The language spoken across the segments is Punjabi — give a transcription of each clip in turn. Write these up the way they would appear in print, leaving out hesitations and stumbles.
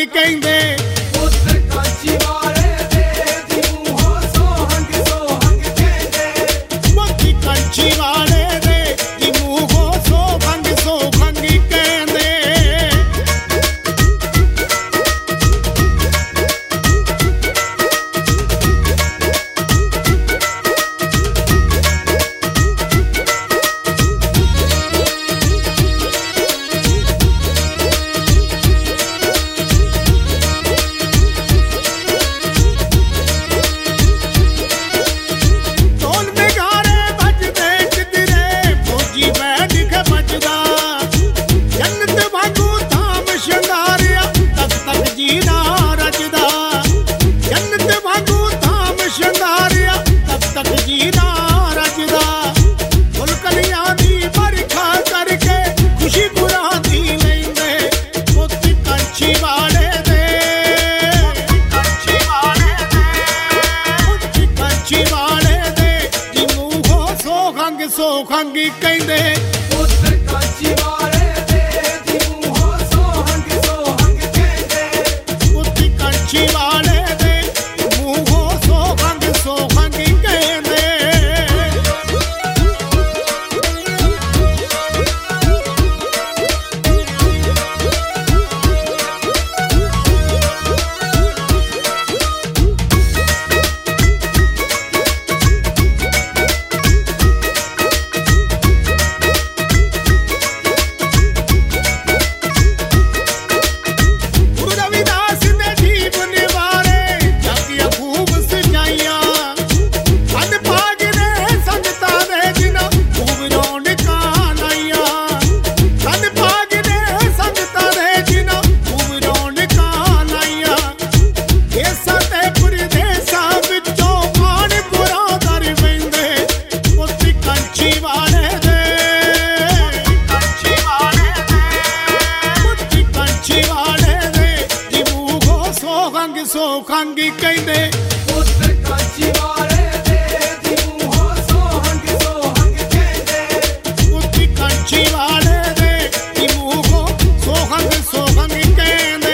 ਕਹਿੰਦੇ ਪੁੱਤ ਕਾਂਚੀ ਵਾਲੇ ਦੇ ਦੀ ਮੂੰਹੋਂ ਸੋਹੰਗ ਸੋਹੰਗ ਕਹਿੰਦੇ ਮੋਤੀ ਕਾਂਚੀ ਵਾਲੇ ਦੇ ਦੀ ਮੂੰਹੋਂ ਸੋਹੰਗ ਸੋਹੰਗ ਕਹਿੰਦੇ ਸੋਹੰਗੀ ਕਹਿੰਦੇ ਪੁੱਤ ਕਾਂਚੀ ਵਾਲੇ ਦੇ ਦੀ ਮੂੰਹੋਂ ਸੋਹੰਗ ਸੋਹੰਗ ਕਹਿੰਦੇ ਪੁੱਤੀ ਕਾਂਚੀ ਵਾਲੇ ਦੇ ਮੂੰਹੋਂ ਸੋਹੰਗ ਸੋਹੰਗ ਕਹਿੰਦੇ ਸੋਹੰਗੀ ਕਹਿੰਦੇ ਪੁੱਤ ਕਾਂਚੀ ਵਾਲੇ ਦੇ ਦੀ ਮੂੰਹੋਂ ਸੋਹੰਗ ਸੋਹੰਗ ਕਹਿੰਦੇ ਪੁੱਤੀ ਕਾਂਚੀ ਵਾਲੇ ਦੇ ਦੀ ਮੂੰਹੋਂ ਸੋਹੰਗ ਸੋਹੰਗ ਕਹਿੰਦੇ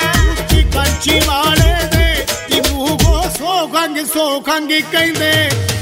ਸੋਹੰਗੀ ਕਹਿੰਦੇ